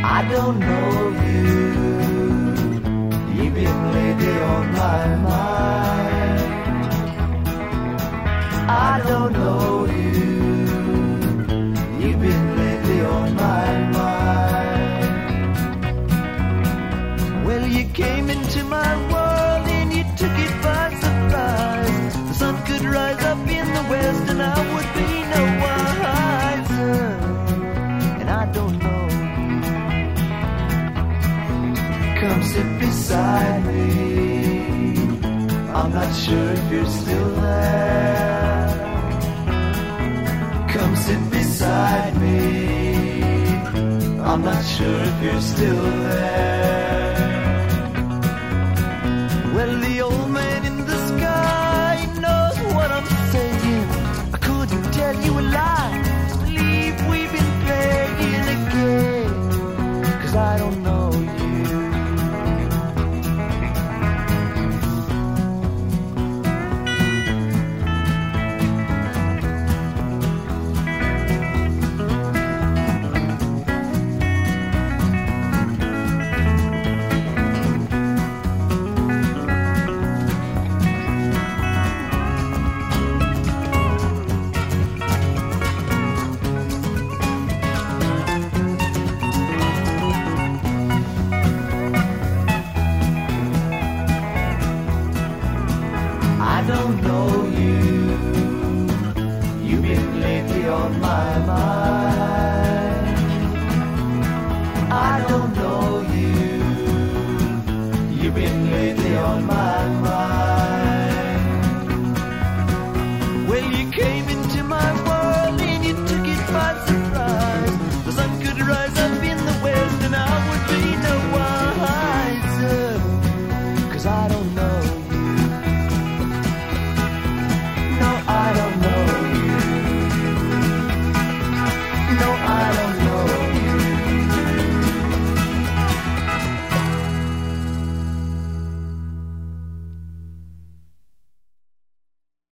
I don't know you. You've been lately on my mind. I don't know you. You've been lately on my mind. Well, you came into my world and you took it by surprise. The sun could rise up in the west and I would be no wiser. And I don't know. Come sit beside me. I'm not sure if you're still there. Come sit beside me. I'm not sure if you're still there. Well, the old man in the sky knows what I'm saying. I couldn't tell you a lie. Believe we've been playing a game. 'Cause I don't know you. I don't know you. You've been lately on my